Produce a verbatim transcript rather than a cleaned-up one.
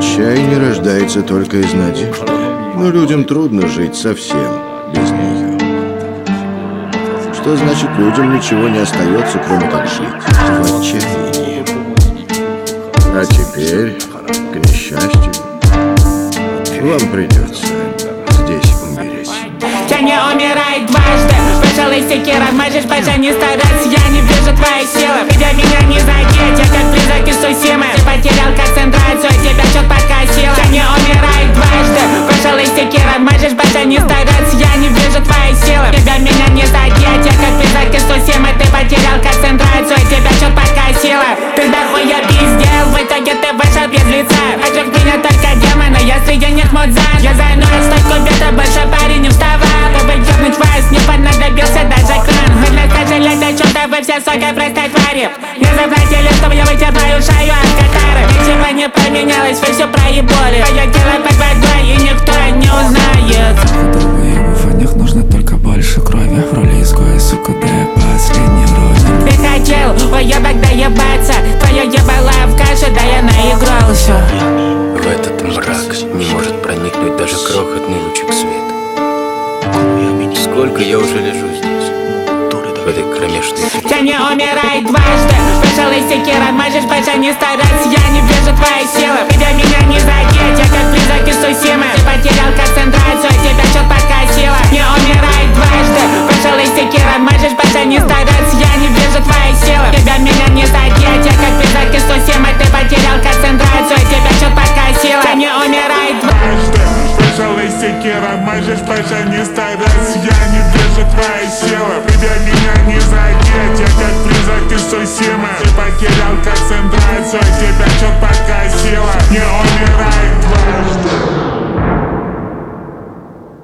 Отчаяние рождается только из надежды, но людям трудно жить совсем без нее. Что значит, людям ничего не остается, кроме как жить в отчаянии? А теперь, к несчастью, вам придется здесь умереть. Я не умирай дважды. Пожалуй, секира, можешь больше не стараться. Я не вижу твоей силы. Тебя меня не задеть, я как призрак из Сусимы. Ты потерял концентрацию, тебя чё подкосило. Я не умирай дважды. Пожалуй, секира, можешь больше не стараться. Я не вижу твоей силы. Тебя меня не задеть, я как призрак из Сусимы. Ты потерял концентрацию, тебя чё подкосило. Ты дохуя пиздел, в итоге ты вышел без лица. Вокруг меня только демоны, я среди них мудзан. Я заносил стой кубета, больше парень не вставал. Чтобы ёбнуть вас, не понадобился даже кран. Вы для сожалеть о чем-то, вы все, сука, простой твари. Не заплатили, чтобы я вытер твою шею от катары. Ничего не поменялось, вы все проебали. Твое тело под водой, и никто не узнает. Ходовые в них нужно только больше крови. В роли изгоя, сука, да я последний родин. Ты хотел уебок доебаться. Твое ебало в каше, да я наигрался. В этот мрак не может проникнуть даже крохотный лучик света. Сколько я уже лежу здесь, в этой кромешной тьме. Я не умирай дважды. Пожалуй, секира, можешь больше не стараться. Я не вижу твоей силы.